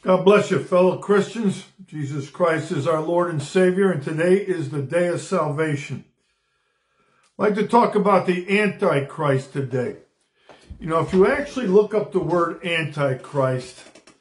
God bless you, fellow Christians. Jesus Christ is our Lord and Savior, and today is the day of salvation. I'd like to talk about the Antichrist today. You know, if you actually look up the word Antichrist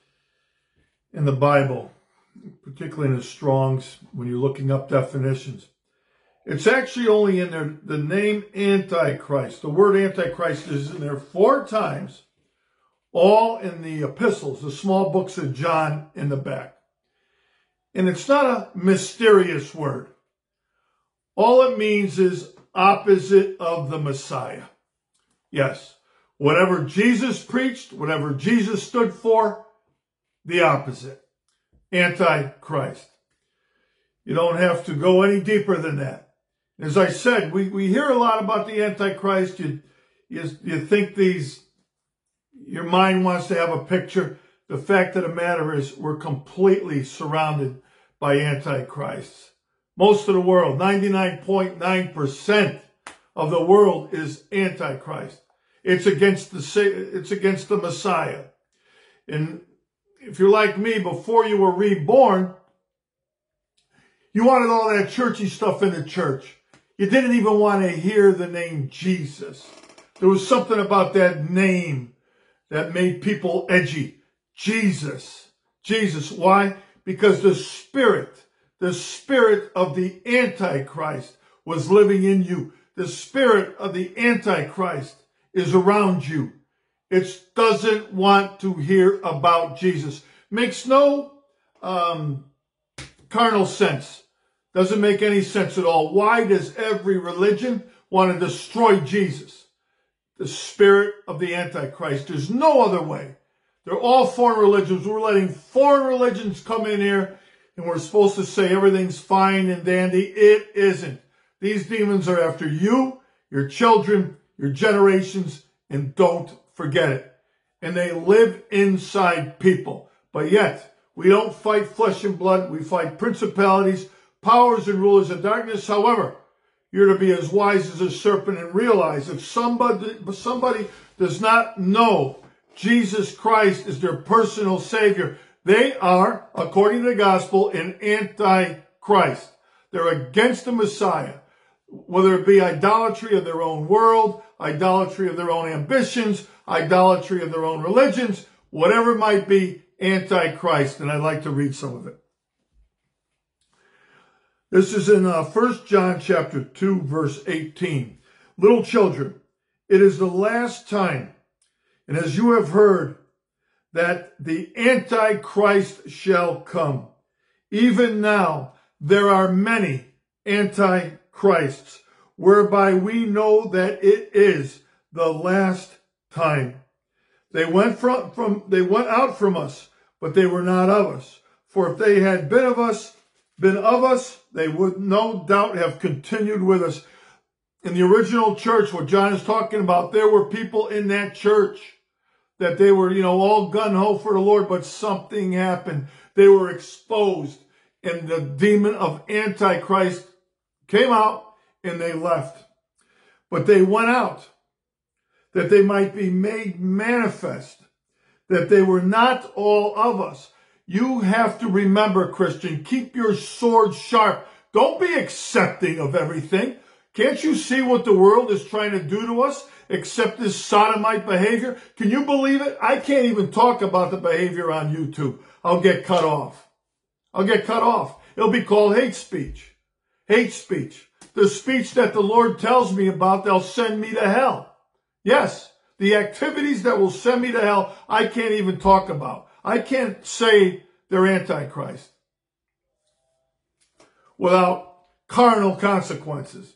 in the Bible, particularly in the Strong's, when you're looking up definitions, it's actually only in there, the name Antichrist. The word Antichrist is in there 4 times, all in the epistles, the small books of John in the back. And it's not a mysterious word. All it means is opposite of the Messiah. Yes, whatever Jesus preached, whatever Jesus stood for, the opposite. Antichrist. You don't have to go any deeper than that. As I said, we hear a lot about the Antichrist. You think your mind wants to have a picture. The fact of the matter is we're completely surrounded by Antichrists. Most of the world, 99.9% of the world is Antichrist. It's against the Messiah. And if you're like me, before you were reborn, you wanted all that churchy stuff in the church. You didn't even want to hear the name Jesus. There was something about that name that made people edgy. Jesus. Jesus. Why? Because the spirit of the Antichrist was living in you. The spirit of the Antichrist is around you. It doesn't want to hear about Jesus. Makes no carnal sense. Doesn't make any sense at all. Why does every religion want to destroy Jesus? The spirit of the Antichrist. There's no other way. They're all foreign religions. We're letting foreign religions come in here, and we're supposed to say everything's fine and dandy. It isn't. These demons are after you, your children, your generations, and don't forget it. And they live inside people. But yet, we don't fight flesh and blood. We fight principalities, powers, and rulers of darkness. However, you're to be as wise as a serpent and realize if somebody does not know Jesus Christ is their personal Savior, they are, according to the gospel, an Antichrist. They're against the Messiah, whether it be idolatry of their own world, idolatry of their own ambitions, idolatry of their own religions, whatever it might be, Antichrist. And I'd like to read some of it. This is in 1 John chapter 2, verse 18. Little children, it is the last time, and as you have heard, that the Antichrist shall come. Even now, there are many Antichrists, whereby we know that it is the last time. They went out from us, but they were not of us. For if they had been of us, they would no doubt have continued with us. In the original church, what John is talking about, there were people in that church that they were, all gung-ho for the Lord, but something happened. They were exposed, and the demon of Antichrist came out, and they left. But they went out, that they might be made manifest, that they were not all of us. You have to remember, Christian, keep your sword sharp. Don't be accepting of everything. Can't you see what the world is trying to do to us? Accept this sodomite behavior. Can you believe it? I can't even talk about the behavior on YouTube. I'll get cut off. It'll be called hate speech. Hate speech. The speech that the Lord tells me about, they'll send me to hell. Yes, the activities that will send me to hell, I can't even talk about. I can't say they're Antichrist without carnal consequences.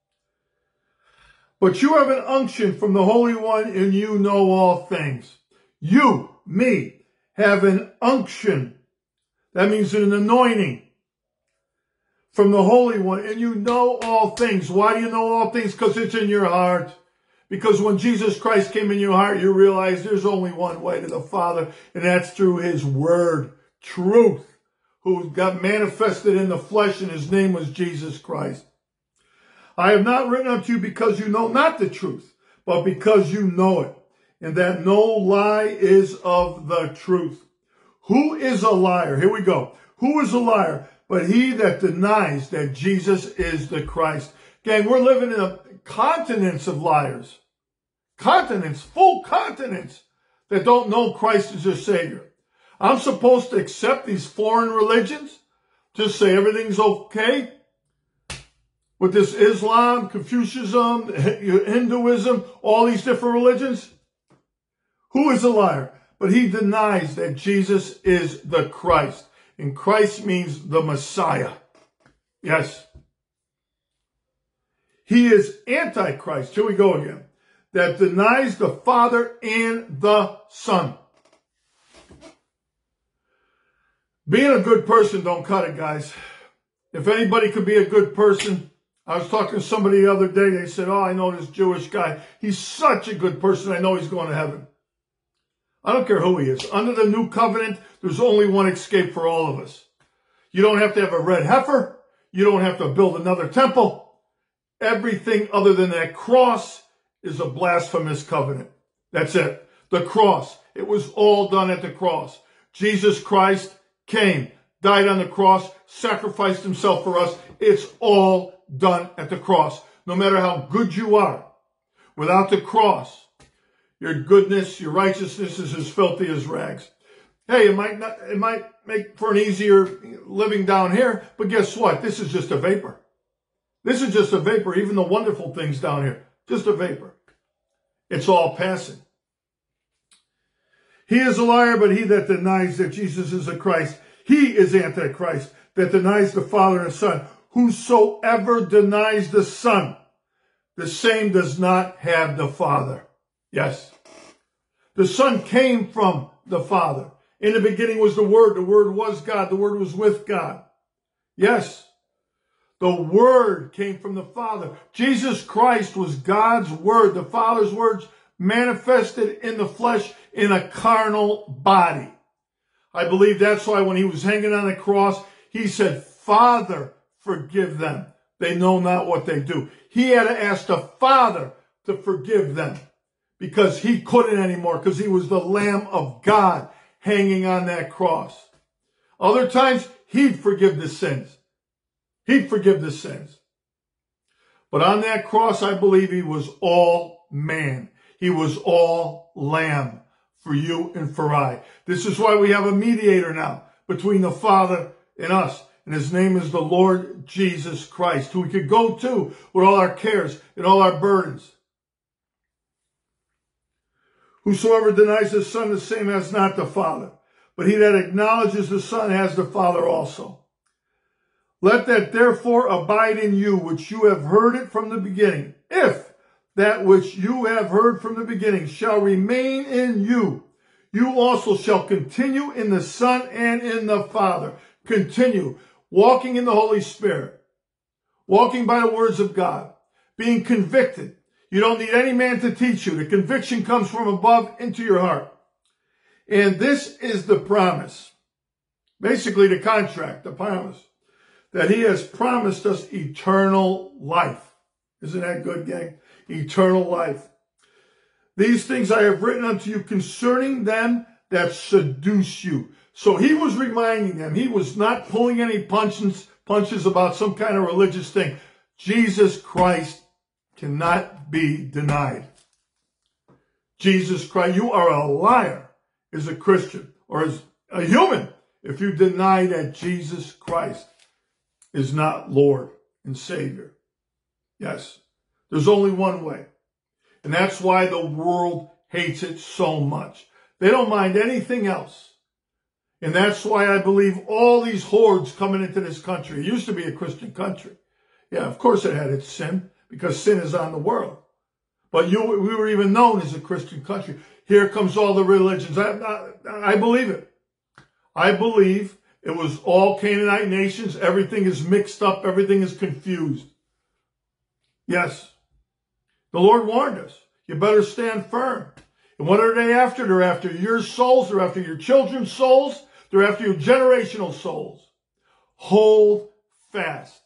But you have an unction from the Holy One, and you know all things. You, me, have an unction. That means an anointing from the Holy One, and you know all things. Why do you know all things? Because it's in your heart. Because when Jesus Christ came in your heart, you realize there's only one way to the Father, and that's through His Word, truth, who got manifested in the flesh, and His name was Jesus Christ. I have not written unto you because you know not the truth, but because you know it, and that no lie is of the truth. Who is a liar? Here we go. Who is a liar? But he that denies that Jesus is the Christ. Gang, we're living in a continents of liars. Continents, full continents that don't know Christ as their Savior. I'm supposed to accept these foreign religions? Just say everything's okay? With this Islam, Confucianism, Hinduism, all these different religions? Who is a liar? But he denies that Jesus is the Christ. And Christ means the Messiah. Yes. He is Antichrist. Here we go again. That denies the Father and the Son. Being a good person don't cut it, guys. If anybody could be a good person, I was talking to somebody the other day. They said, oh, I know this Jewish guy. He's such a good person. I know he's going to heaven. I don't care who he is. Under the new covenant, there's only one escape for all of us. You don't have to have a red heifer. You don't have to build another temple. Everything other than that cross is a blasphemous covenant. That's it. The cross. It was all done at the cross. Jesus Christ came, died on the cross, sacrificed himself for us. It's all done at the cross. No matter how good you are, without the cross, your goodness, your righteousness is as filthy as rags. Hey, it might make for an easier living down here, but guess what? This is just a vapor. This is just a vapor. Even the wonderful things down here, just a vapor. It's all passing. He is a liar, but he that denies that Jesus is the Christ, he is Antichrist, that denies the Father and the Son. Whosoever denies the Son, the same does not have the Father. Yes. The Son came from the Father. In the beginning was the Word. The Word was God. The Word was with God. Yes. The Word came from the Father. Jesus Christ was God's Word, the Father's words manifested in the flesh in a carnal body. I believe that's why when he was hanging on the cross, he said, Father, forgive them. They know not what they do. He had to ask the Father to forgive them because he couldn't anymore because he was the Lamb of God hanging on that cross. Other times, he'd forgive the sins. He'd forgive the sins. But on that cross, I believe he was all man. He was all lamb for you and for I. This is why we have a mediator now between the Father and us. And his name is the Lord Jesus Christ, who we could go to with all our cares and all our burdens. Whosoever denies the Son, the same has not the Father. But he that acknowledges the Son has the Father also. Let that therefore abide in you, which you have heard it from the beginning. If that which you have heard from the beginning shall remain in you, you also shall continue in the Son and in the Father. Continue walking in the Holy Spirit, walking by the words of God, being convicted. You don't need any man to teach you. The conviction comes from above into your heart. And this is the promise, basically the contract, the promise, that he has promised us eternal life. Isn't that good, gang? Eternal life. These things I have written unto you concerning them that seduce you. So he was reminding them. He was not pulling any punches about some kind of religious thing. Jesus Christ cannot be denied. Jesus Christ, you are a liar as a Christian or as a human if you deny that Jesus Christ is not Lord and Savior. Yes, there's only one way. And that's why the world hates it so much. They don't mind anything else. And that's why I believe all these hordes coming into this country. It used to be a Christian country. Yeah, of course it had its sin because sin is on the world. But we were even known as a Christian country. Here comes all the religions. I believe it. I believe it was all Canaanite nations. Everything is mixed up. Everything is confused. Yes. The Lord warned us. You better stand firm. And what are they after? They're after your souls. They're after your children's souls. They're after your generational souls. Hold fast.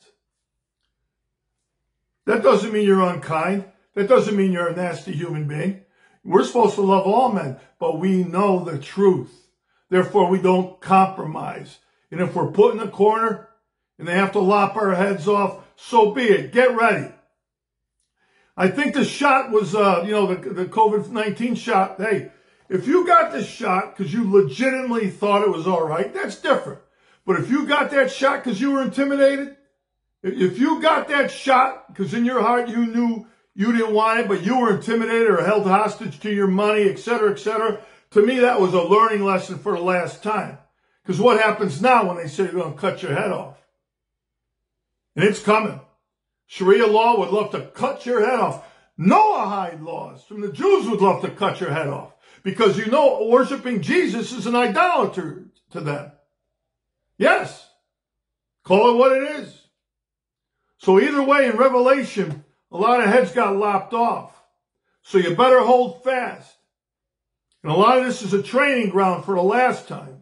That doesn't mean you're unkind. That doesn't mean you're a nasty human being. We're supposed to love all men, but we know the truth. Therefore, we don't compromise. And if we're put in a corner and they have to lop our heads off, so be it. Get ready. I think the shot was, the COVID-19 shot. Hey, if you got this shot because you legitimately thought it was all right, that's different. But if you got that shot because you were intimidated, if you got that shot because in your heart you knew you didn't want it, but you were intimidated or held hostage to your money, etc., to me that was a learning lesson for the last time. Because what happens now when they say they're going to cut your head off? And it's coming. Sharia law would love to cut your head off. Noahide laws from the Jews would love to cut your head off. Because worshiping Jesus is an idolater to them. Yes. Call it what it is. So either way, in Revelation, a lot of heads got lopped off. So you better hold fast. And a lot of this is a training ground for the last times.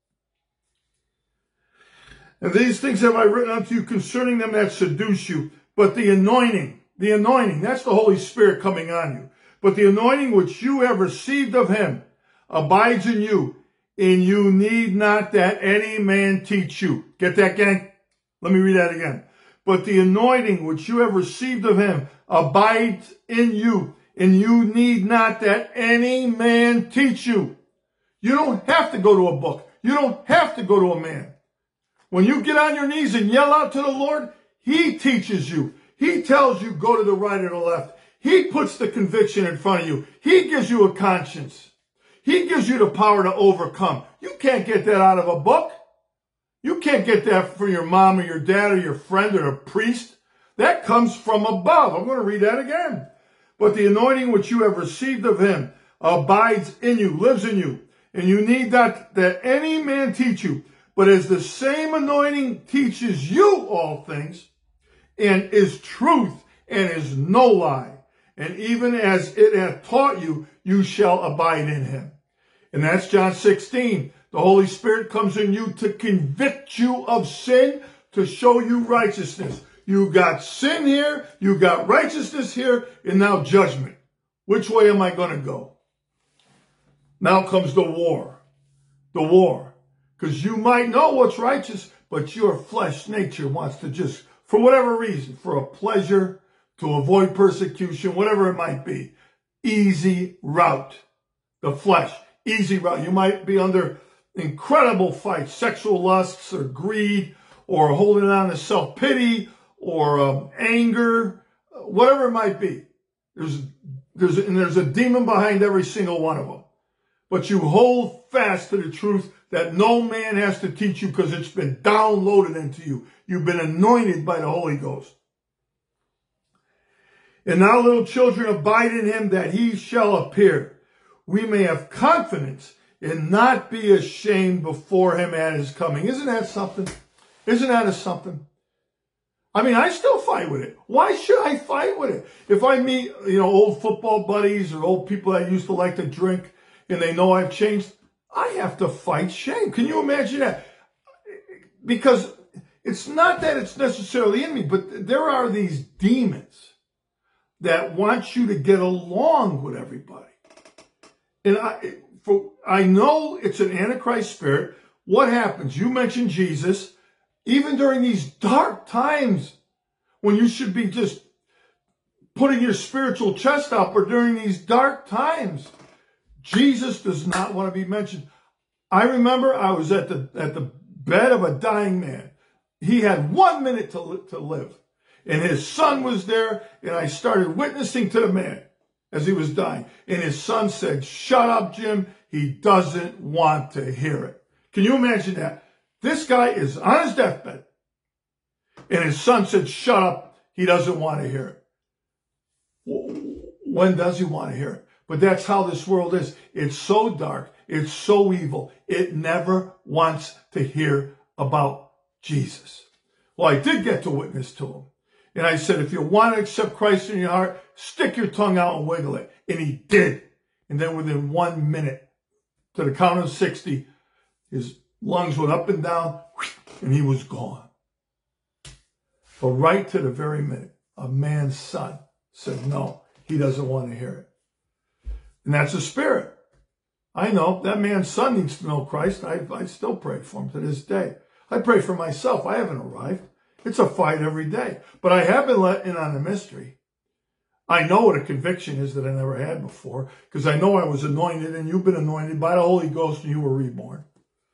And these things have I written unto you concerning them that seduce you. But the anointing, that's the Holy Spirit coming on you. But the anointing which you have received of him abides in you, and you need not that any man teach you. Get that, gang? Let me read that again. But the anointing which you have received of him abides in you, and you need not that any man teach you. You don't have to go to a book. You don't have to go to a man. When you get on your knees and yell out to the Lord, he teaches you. He tells you go to the right or the left. He puts the conviction in front of you. He gives you a conscience. He gives you the power to overcome. You can't get that out of a book. You can't get that from your mom or your dad or your friend or a priest. That comes from above. I'm going to read that again. But the anointing which you have received of him abides in you, lives in you. And you need not that any man teach you. But as the same anointing teaches you all things, and is truth, and is no lie, and even as it hath taught you, you shall abide in him. And that's John 16. The Holy Spirit comes in you to convict you of sin, to show you righteousness. You got sin here, you got righteousness here, and now judgment. Which way am I going to go? Now comes the war. The war. Because you might know what's righteous, but your flesh nature wants to just, for whatever reason, for a pleasure, to avoid persecution, whatever it might be. Easy route. The flesh. Easy route. You might be under incredible fights, sexual lusts or greed or holding on to self-pity or anger, whatever it might be. There's a demon behind every single one of them. But you hold fast to the truth that no man has to teach you because it's been downloaded into you. You've been anointed by the Holy Ghost. And now, little children, abide in him that he shall appear. We may have confidence and not be ashamed before him at his coming. Isn't that something? Isn't that something? I mean, I still fight with it. Why should I fight with it? If I meet, old football buddies or old people that used to like to drink and they know I've changed, I have to fight shame. Can you imagine that? Because it's not that it's necessarily in me, but there are these demons that want you to get along with everybody. And I know it's an Antichrist spirit. What happens? You mentioned Jesus. Even during these dark times when you should be just putting your spiritual chest out, or during these dark times, Jesus does not want to be mentioned. I remember I was at the bed of a dying man. He had 1 minute to live. And his son was there, and I started witnessing to the man as he was dying. And his son said, "Shut up, Jim. He doesn't want to hear it." Can you imagine that? This guy is on his deathbed. And his son said, "Shut up. He doesn't want to hear it." When does he want to hear it? But that's how this world is. It's so dark. It's so evil. It never wants to hear about Jesus. Well, I did get to witness to him. And I said, if you want to accept Christ in your heart, stick your tongue out and wiggle it. And he did. And then within 1 minute, to the count of 60, his lungs went up and down, and he was gone. But right to the very minute, a man's son said, no, he doesn't want to hear it. And that's a spirit. I know that man's son needs to know Christ. I still pray for him to this day. I pray for myself. I haven't arrived. It's a fight every day. But I have been let in on the mystery. I know what a conviction is that I never had before, because I know I was anointed, and you've been anointed by the Holy Ghost, and you were reborn.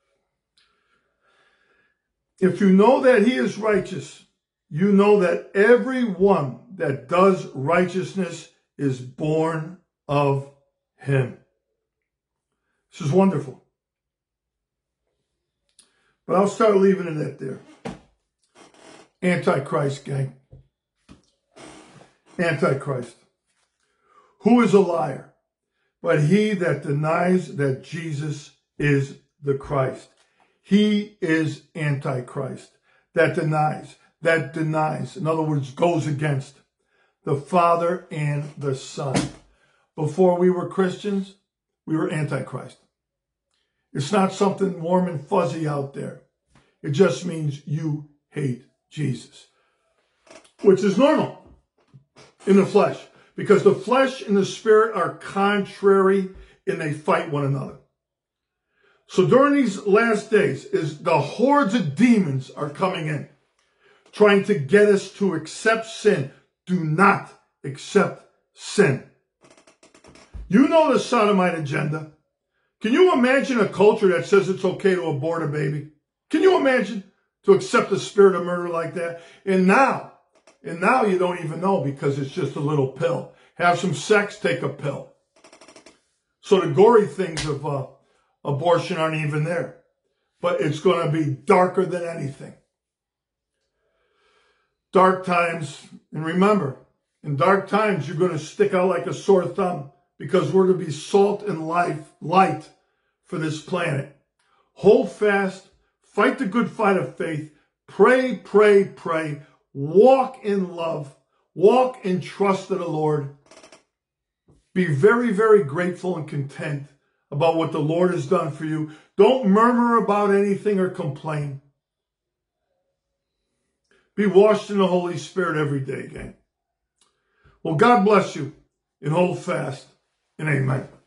If you know that he is righteous, you know that everyone that does righteousness is born of him. This is wonderful. But I'll start leaving it at there. Antichrist, gang. Antichrist. Who is a liar? But he that denies that Jesus is the Christ. He is Antichrist. That denies. In other words, goes against the Father and the Son. Before we were Christians, we were Antichrist. It's not something warm and fuzzy out there. It just means you hate Jesus, which is normal in the flesh, because the flesh and the spirit are contrary and they fight one another. So during these last days, the hordes of demons are coming in, trying to get us to accept sin. Do not accept sin. You know the sodomite agenda. Can you imagine a culture that says it's okay to abort a baby? Can you imagine to accept the spirit of murder like that? And now you don't even know, because it's just a little pill. Have some sex, take a pill. So the gory things of abortion aren't even there. But it's going to be darker than anything. Dark times, and remember, in dark times, you're going to stick out like a sore thumb, because we're to be salt and light for this planet. Hold fast, fight the good fight of faith, pray, pray, pray, walk in love, walk in trust of the Lord. Be very, very grateful and content about what the Lord has done for you. Don't murmur about anything or complain. Be washed in the Holy Spirit every day, gang. Well, God bless you, and hold fast, and amen.